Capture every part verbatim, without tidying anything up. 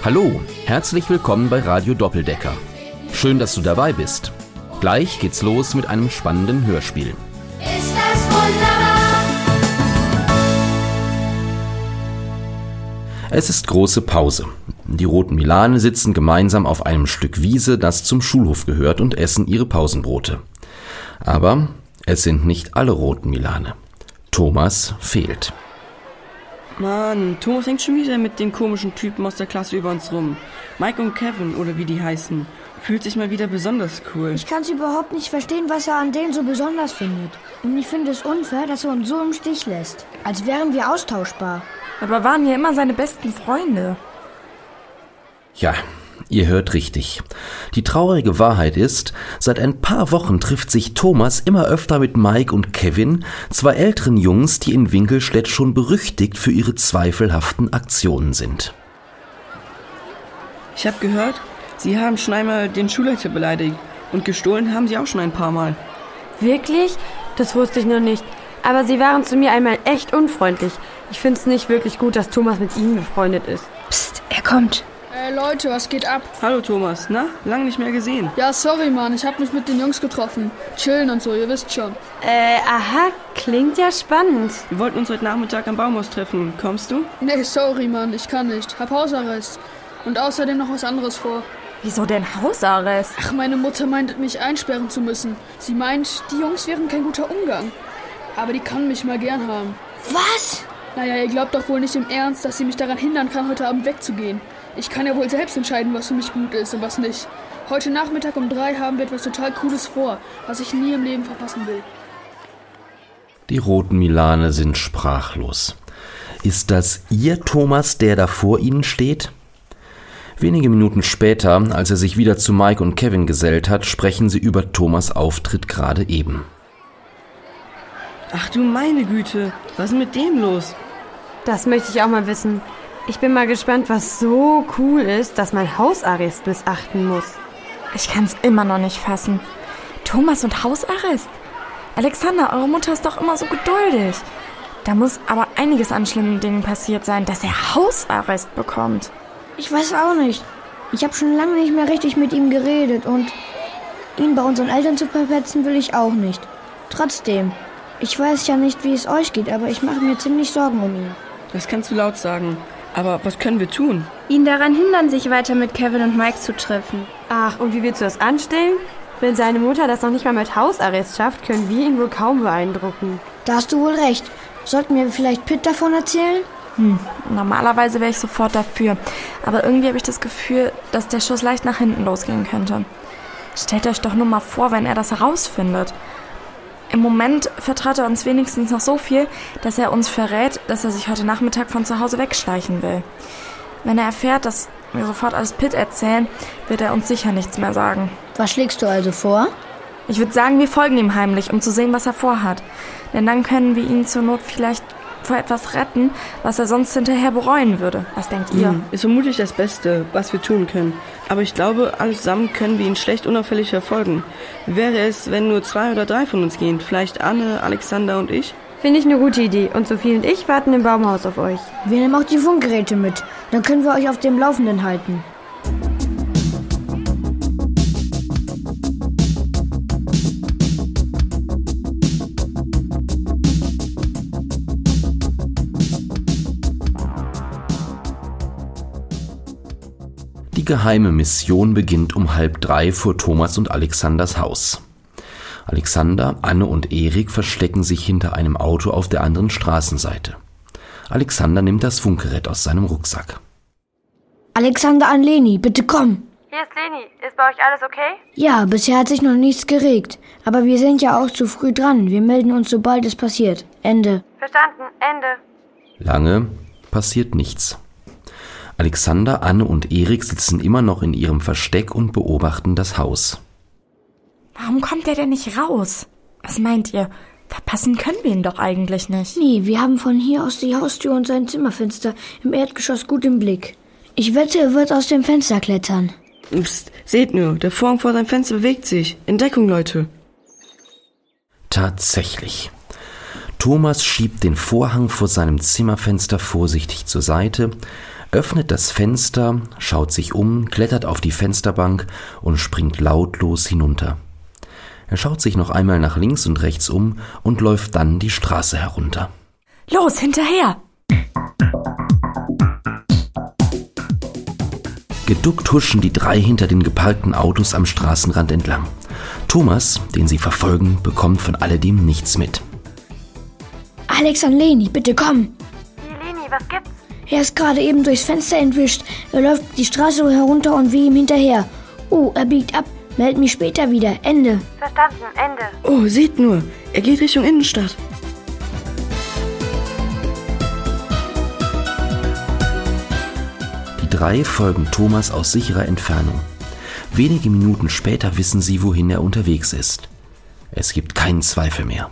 Hallo, herzlich willkommen bei Radio Doppeldecker. Schön, dass du dabei bist. Gleich geht's los mit einem spannenden Hörspiel. Ist das wunderbar? Es ist große Pause. Die roten Milane sitzen gemeinsam auf einem Stück Wiese, das zum Schulhof gehört, und essen ihre Pausenbrote. Aber es sind nicht alle roten Milane. Thomas fehlt. Mann, Thomas hängt schon wieder mit den komischen Typen aus der Klasse über uns rum. Mike und Kevin, oder wie die heißen. Fühlt sich mal wieder besonders cool. Ich kann es überhaupt nicht verstehen, was er an denen so besonders findet. Und ich finde es unfair, dass er uns so im Stich lässt. Als wären wir austauschbar. Aber waren ja immer seine besten Freunde. Ja, ihr hört richtig. Die traurige Wahrheit ist, seit ein paar Wochen trifft sich Thomas immer öfter mit Mike und Kevin, zwei älteren Jungs, die in Winkelstedt schon berüchtigt für ihre zweifelhaften Aktionen sind. Ich habe gehört, sie haben schon einmal den Schulleiter beleidigt. Und gestohlen haben sie auch schon ein paar Mal. Wirklich? Das wusste ich noch nicht. Aber sie waren zu mir einmal echt unfreundlich. Ich finde es nicht wirklich gut, dass Thomas mit ihnen befreundet ist. Psst, er kommt. Ey Leute, was geht ab? Hallo Thomas, na? Lang nicht mehr gesehen. Ja, sorry Mann, ich hab mich mit den Jungs getroffen. Chillen und so, ihr wisst schon. Äh, aha, klingt ja spannend. Wir wollten uns heute Nachmittag am Baumhaus treffen. Kommst du? Nee, sorry Mann, ich kann nicht. Hab Hausarrest. Und außerdem noch was anderes vor. Wieso denn Hausarrest? Ach, meine Mutter meint, mich einsperren zu müssen. Sie meint, die Jungs wären kein guter Umgang. Aber die kann mich mal gern haben. Was? Naja, ihr glaubt doch wohl nicht im Ernst, dass sie mich daran hindern kann, heute Abend wegzugehen. Ich kann ja wohl selbst entscheiden, was für mich gut ist und was nicht. Heute Nachmittag um drei haben wir etwas total Cooles vor, was ich nie im Leben verpassen will. Die roten Milane sind sprachlos. Ist das Ihr Thomas, der da vor ihnen steht? Wenige Minuten später, als er sich wieder zu Mike und Kevin gesellt hat, sprechen sie über Thomas' Auftritt gerade eben. Ach du meine Güte, was ist denn mit dem los? Das möchte ich auch mal wissen. Ich bin mal gespannt, was so cool ist, dass man Hausarrest missachten muss. Ich kann's immer noch nicht fassen. Thomas und Hausarrest? Alexander, eure Mutter ist doch immer so geduldig. Da muss aber einiges an schlimmen Dingen passiert sein, dass er Hausarrest bekommt. Ich weiß auch nicht. Ich habe schon lange nicht mehr richtig mit ihm geredet und ihn bei unseren Eltern zu verpetzen will ich auch nicht. Trotzdem, ich weiß ja nicht, wie es euch geht, aber ich mache mir ziemlich Sorgen um ihn. Das kannst du laut sagen. Aber was können wir tun? Ihn daran hindern, sich weiter mit Kevin und Mike zu treffen. Ach, und wie willst du das anstellen? Wenn seine Mutter das noch nicht mal mit Hausarrest schafft, können wir ihn wohl kaum beeindrucken. Da hast du wohl recht. Sollten wir vielleicht Pitt davon erzählen? Hm, normalerweise wäre ich sofort dafür. Aber irgendwie habe ich das Gefühl, dass der Schuss leicht nach hinten losgehen könnte. Stellt euch doch nur mal vor, wenn er das herausfindet. Im Moment vertraut er uns wenigstens noch so viel, dass er uns verrät, dass er sich heute Nachmittag von zu Hause wegschleichen will. Wenn er erfährt, dass wir sofort alles Pitt erzählen, wird er uns sicher nichts mehr sagen. Was schlägst du also vor? Ich würde sagen, wir folgen ihm heimlich, um zu sehen, was er vorhat. Denn dann können wir ihn zur Not vielleicht vor etwas retten, was er sonst hinterher bereuen würde. Was denkt ihr? Hm, ist vermutlich das Beste, was wir tun können. Aber ich glaube, alle zusammen können wir ihn schlecht unauffällig verfolgen. Wie wäre es, wenn nur zwei oder drei von uns gehen? Vielleicht Anne, Alexander und ich? Finde ich eine gute Idee. Und Sophie und ich warten im Baumhaus auf euch. Wir nehmen auch die Funkgeräte mit. Dann können wir euch auf dem Laufenden halten. Die geheime Mission beginnt um halb drei vor Thomas und Alexanders Haus. Alexander, Anne und Erik verstecken sich hinter einem Auto auf der anderen Straßenseite. Alexander nimmt das Funkgerät aus seinem Rucksack. Alexander an Leni, bitte komm. Hier ist Leni. Ist bei euch alles okay? Ja, bisher hat sich noch nichts geregt. Aber wir sind ja auch zu früh dran. Wir melden uns, sobald es passiert. Ende. Verstanden. Ende. Lange passiert nichts. Alexander, Anne und Erik sitzen immer noch in ihrem Versteck und beobachten das Haus. Warum kommt er denn nicht raus? Was meint ihr? Verpassen können wir ihn doch eigentlich nicht. Nee, wir haben von hier aus die Haustür und sein Zimmerfenster im Erdgeschoss gut im Blick. Ich wette, er wird aus dem Fenster klettern. Psst, seht nur, der Vorhang vor seinem Fenster bewegt sich. In Deckung, Leute. Tatsächlich. Thomas schiebt den Vorhang vor seinem Zimmerfenster vorsichtig zur Seite, öffnet das Fenster, schaut sich um, klettert auf die Fensterbank und springt lautlos hinunter. Er schaut sich noch einmal nach links und rechts um und läuft dann die Straße herunter. Los, hinterher! Geduckt huschen die drei hinter den geparkten Autos am Straßenrand entlang. Thomas, den sie verfolgen, bekommt von alledem nichts mit. Alex und Leni, bitte komm. Leni, was gibt's? Er ist gerade eben durchs Fenster entwischt. Er läuft die Straße herunter und wir ihm hinterher. Oh, er biegt ab. Meld mich später wieder. Ende. Verstanden, Ende. Oh, seht nur, er geht Richtung Innenstadt. Die drei folgen Thomas aus sicherer Entfernung. Wenige Minuten später wissen sie, wohin er unterwegs ist. Es gibt keinen Zweifel mehr.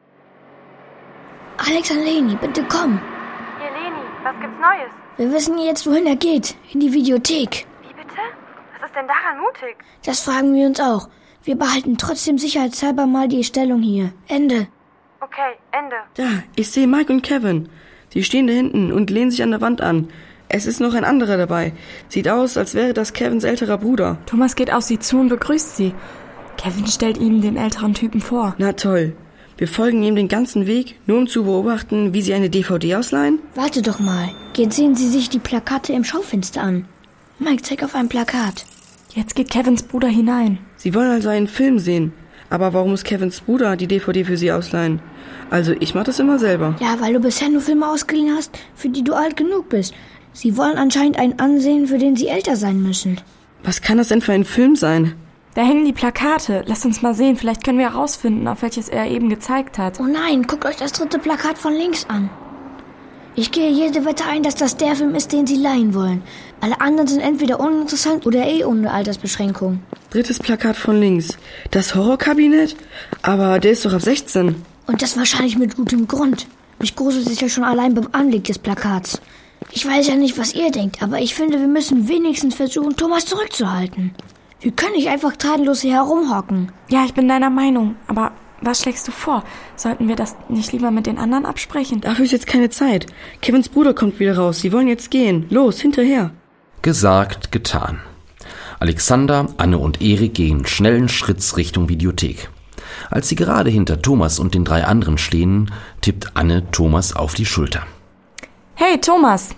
Alex und Leni, bitte komm. Hier, Leni, was gibt's Neues? Wir wissen jetzt, wohin er geht. In die Videothek. Wie bitte? Was ist denn daran mutig? Das fragen wir uns auch. Wir behalten trotzdem sicherheitshalber mal die Stellung hier. Ende. Okay, Ende. Da, ich sehe Mike und Kevin. Sie stehen da hinten und lehnen sich an der Wand an. Es ist noch ein anderer dabei. Sieht aus, als wäre das Kevins älterer Bruder. Thomas geht auf sie zu und begrüßt sie. Kevin stellt ihm den älteren Typen vor. Na toll. Wir folgen ihm den ganzen Weg, nur um zu beobachten, wie sie eine D V D ausleihen? Warte doch mal. Jetzt sehen Sie sich die Plakate im Schaufenster an. Mike, zeig auf ein Plakat. Jetzt geht Kevins Bruder hinein. Sie wollen also einen Film sehen. Aber warum muss Kevins Bruder die D V D für sie ausleihen? Also ich mach das immer selber. Ja, weil du bisher nur Filme ausgeliehen hast, für die du alt genug bist. Sie wollen anscheinend einen ansehen, für den sie älter sein müssen. Was kann das denn für ein Film sein? Da hängen die Plakate. Lasst uns mal sehen. Vielleicht können wir herausfinden, auf welches er eben gezeigt hat. Oh nein, guckt euch das dritte Plakat von links an. Ich gehe jede Wette ein, dass das der Film ist, den sie leihen wollen. Alle anderen sind entweder uninteressant oder eh ohne Altersbeschränkung. Drittes Plakat von links. Das Horrorkabinett? Aber der ist doch ab sechzehn. Und das wahrscheinlich mit gutem Grund. Mich gruselt sich ja schon allein beim Anblick des Plakats. Ich weiß ja nicht, was ihr denkt, aber ich finde, wir müssen wenigstens versuchen, Thomas zurückzuhalten. Wir können nicht einfach tatenlos hier herumhocken. Ja, ich bin deiner Meinung. Aber was schlägst du vor? Sollten wir das nicht lieber mit den anderen absprechen? Dafür ist jetzt keine Zeit. Kevins Bruder kommt wieder raus. Sie wollen jetzt gehen. Los, hinterher. Gesagt, getan. Alexander, Anne und Erik gehen schnellen Schritts Richtung Videothek. Als sie gerade hinter Thomas und den drei anderen stehen, tippt Anne Thomas auf die Schulter. Hey, Thomas!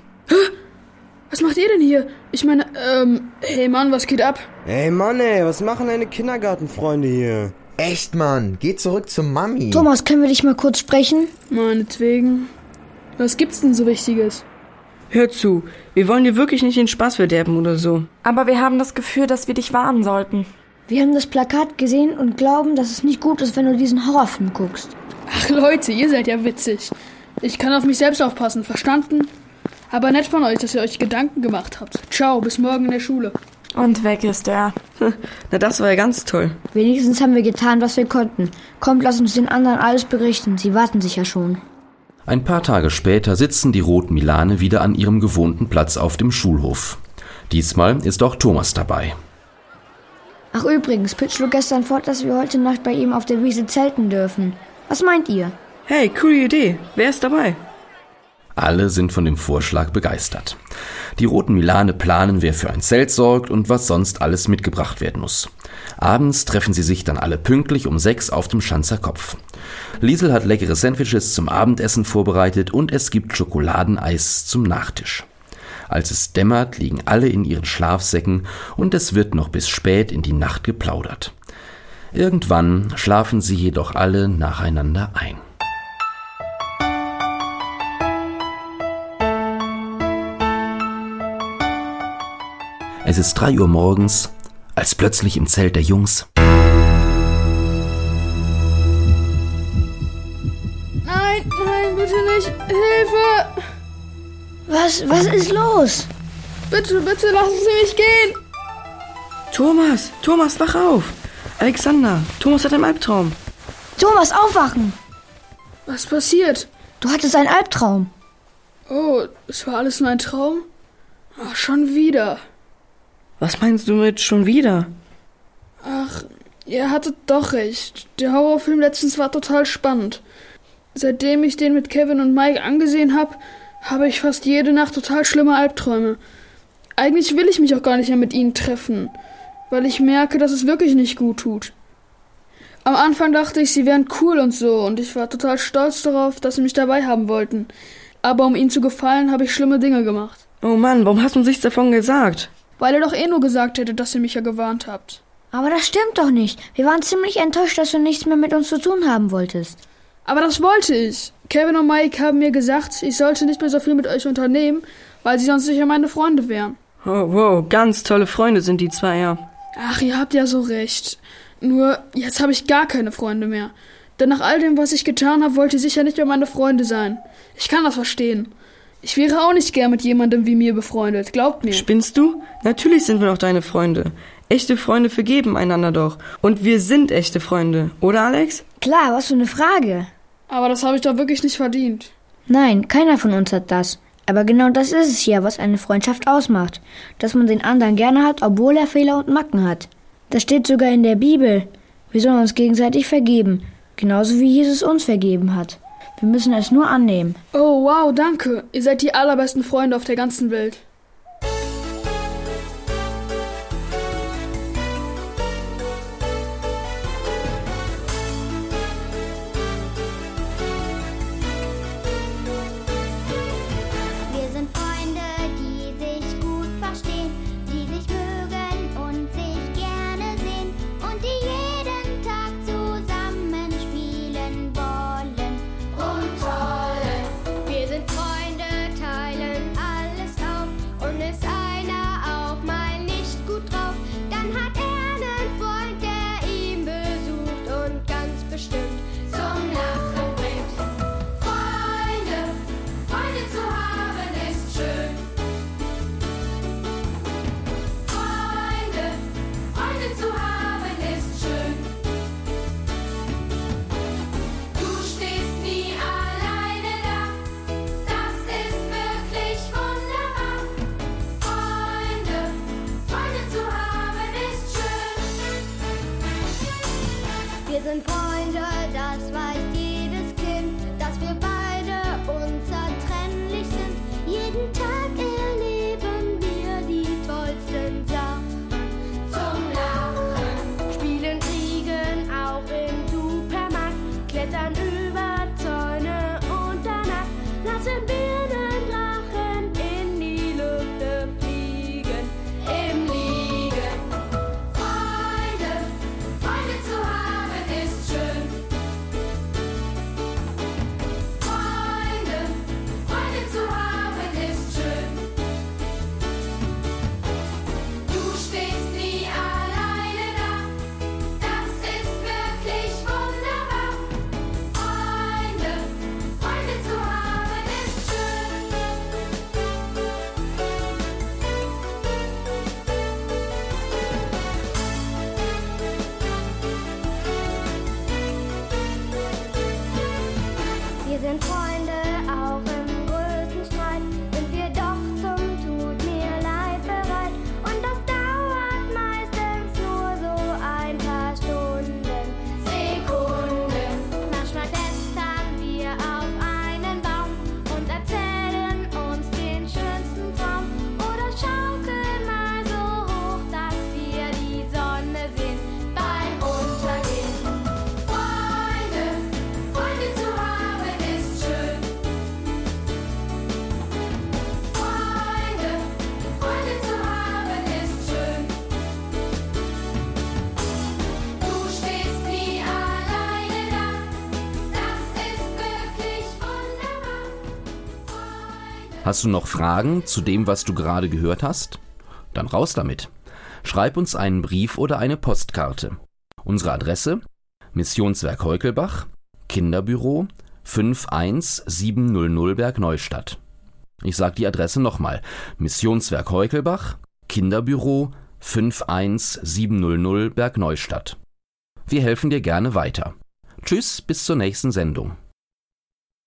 Was macht ihr denn hier? Ich meine, ähm, hey Mann, was geht ab? Ey Mann, ey, was machen deine Kindergartenfreunde hier? Echt, Mann, geh zurück zur Mami. Thomas, können wir dich mal kurz sprechen? Meinetwegen. Was gibt's denn so Wichtiges? Hör zu, wir wollen dir wirklich nicht den Spaß verderben oder so. Aber wir haben das Gefühl, dass wir dich warnen sollten. Wir haben das Plakat gesehen und glauben, dass es nicht gut ist, wenn du diesen Horrorfilm guckst. Ach Leute, ihr seid ja witzig. Ich kann auf mich selbst aufpassen, verstanden? Aber nett von euch, dass ihr euch Gedanken gemacht habt. Ciao, bis morgen in der Schule. Und weg ist er. Na, das war ja ganz toll. Wenigstens haben wir getan, was wir konnten. Kommt, lass uns den anderen alles berichten. Sie warten sich ja schon. Ein paar Tage später sitzen die roten Milane wieder an ihrem gewohnten Platz auf dem Schulhof. Diesmal ist auch Thomas dabei. Ach übrigens, Pitch schlug gestern fort, dass wir heute Nacht bei ihm auf der Wiese zelten dürfen. Was meint ihr? Hey, coole Idee. Wer ist dabei? Alle sind von dem Vorschlag begeistert. Die roten Milane planen, wer für ein Zelt sorgt und was sonst alles mitgebracht werden muss. Abends treffen sie sich dann alle pünktlich um sechs auf dem Schanzer Kopf. Liesel hat leckere Sandwiches zum Abendessen vorbereitet und es gibt Schokoladeneis zum Nachtisch. Als es dämmert, liegen alle in ihren Schlafsäcken und es wird noch bis spät in die Nacht geplaudert. Irgendwann schlafen sie jedoch alle nacheinander ein. Es ist drei Uhr morgens, als plötzlich im Zelt der Jungs Nein, nein, bitte nicht. Hilfe! Was, was ist los? Bitte, bitte lassen Sie mich gehen. Thomas, Thomas, wach auf. Alexander, Thomas hat einen Albtraum. Thomas, aufwachen! Was passiert? Du hattest einen Albtraum. Oh, es war alles nur ein Traum? Ach, schon wieder. Was meinst du mit schon wieder? Ach, ihr hattet doch recht. Der Horrorfilm letztens war total spannend. Seitdem ich den mit Kevin und Mike angesehen habe, habe ich fast jede Nacht total schlimme Albträume. Eigentlich will ich mich auch gar nicht mehr mit ihnen treffen, weil ich merke, dass es wirklich nicht gut tut. Am Anfang dachte ich, sie wären cool und so, und ich war total stolz darauf, dass sie mich dabei haben wollten. Aber um ihnen zu gefallen, habe ich schlimme Dinge gemacht. Oh Mann, warum hast du uns nichts davon gesagt? Weil ihr doch eh nur gesagt hättet, dass ihr mich ja gewarnt habt. Aber das stimmt doch nicht. Wir waren ziemlich enttäuscht, dass du nichts mehr mit uns zu tun haben wolltest. Aber das wollte ich. Kevin und Mike haben mir gesagt, ich sollte nicht mehr so viel mit euch unternehmen, weil sie sonst sicher meine Freunde wären. Oh, wow, ganz tolle Freunde sind die zwei, ja. Ach, ihr habt ja so recht. Nur, jetzt habe ich gar keine Freunde mehr. Denn nach all dem, was ich getan habe, wollt ihr sicher nicht mehr meine Freunde sein. Ich kann das verstehen. Ich wäre auch nicht gern mit jemandem wie mir befreundet, glaubt mir. Spinnst du? Natürlich sind wir doch deine Freunde. Echte Freunde vergeben einander doch. Und wir sind echte Freunde, oder Alex? Klar, was für eine Frage. Aber das habe ich doch wirklich nicht verdient. Nein, keiner von uns hat das. Aber genau das ist es ja, was eine Freundschaft ausmacht. Dass man den anderen gerne hat, obwohl er Fehler und Macken hat. Das steht sogar in der Bibel. Wir sollen uns gegenseitig vergeben. Genauso wie Jesus uns vergeben hat. Wir müssen es nur annehmen. Oh, wow, danke. Ihr seid die allerbesten Freunde auf der ganzen Welt. Wir sind Freunde, die sich gut verstehen, die sich mögen und sich gerne sehen und die jeden Tag zusammen spielen wollen und wollen. Wir sind Freunde, teilen alles auf und ist einer auch mal nicht gut drauf, dann hat er einen Freund, der ihn besucht und ganz bestimmt zum Lachen bringt. Freunde, Freunde zu haben ist schön. Freunde, Freunde zu haben ist schön. Du stehst nie alleine da, das ist wirklich wunderbar. Freunde, Freunde zu haben ist schön. Wir sind Freunde, das weiß jedes Kind, dass wir beide unzertrennlich sind. Jeden Tag erleben wir die tollsten Sachen zum Lachen. Spielen, kriegen auch im Supermarkt, klettern über Zäune und danach lassen wir einen Drachen in die Lüfte fliegen, im Liegen. Freunde, Freunde zu haben ist schön. Freunde, Freunde zu haben ist schön. Du stehst nie alleine da, das ist wirklich wunderbar. Freunde, Freunde zu haben ist schön. Wir sind Freunde, auch im größten Streit sind wir doch zum Tut mir leid bereit. Und das dauert meistens nur so ein paar Stunden, Sekunden. Manchmal klettern wir auf einen Baum und erzählen uns den schönsten Traum. Oder schaukeln mal so hoch, dass wir die Sonne sehen beim Untergehen. Freunde, Freunde zu haben ist schön. Freunde, Freunde zu haben ist schön. Du stehst nie alleine da, das ist wirklich wunderbar. Hast du noch Fragen zu dem, was du gerade gehört hast? Dann raus damit. Schreib uns einen Brief oder eine Postkarte. Unsere Adresse: Missionswerk Heukelbach, Kinderbüro fünf eins sieben null null Bergneustadt. Ich sag die Adresse nochmal: Missionswerk Heukelbach, Kinderbüro fünf eins sieben null null Bergneustadt. Wir helfen dir gerne weiter. Tschüss, bis zur nächsten Sendung.